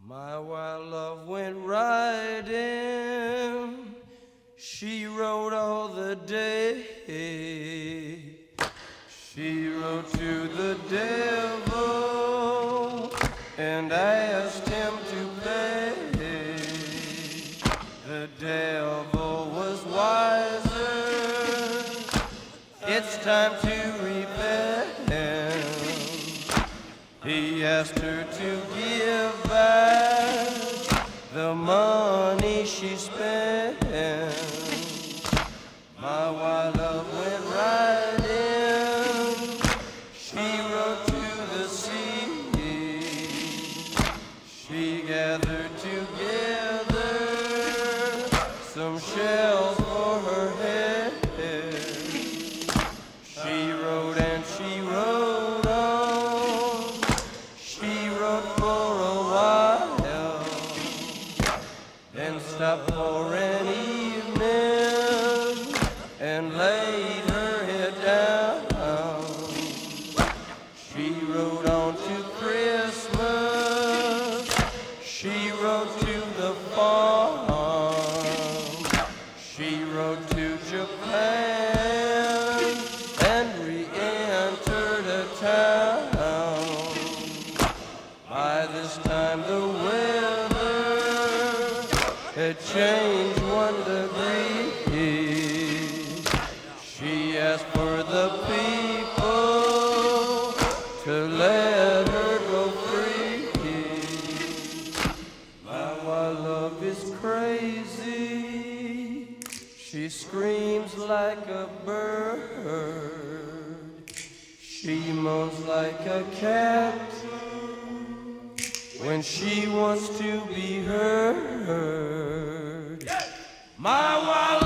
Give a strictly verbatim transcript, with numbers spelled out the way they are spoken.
My wild love went riding, she rode all the day. She rode to the devil and asked him to pay. The devil was wiser, it's time to repent. He asked her to give back the money she spent. My wild love went riding, she rode to the sea. She gathered together some shells for her head. She rode and she rode on, she rode for a while, then stopped for an evening and laid her head down. She rode on to Christmas, she rode to the farm, she rode to Japan and re-entered a town. By this time the weather had changed one degree. She asked for the people to let her go free. My wild love is crazy, she screams like a bird, she moans like a cat when she wants to be heard. My wild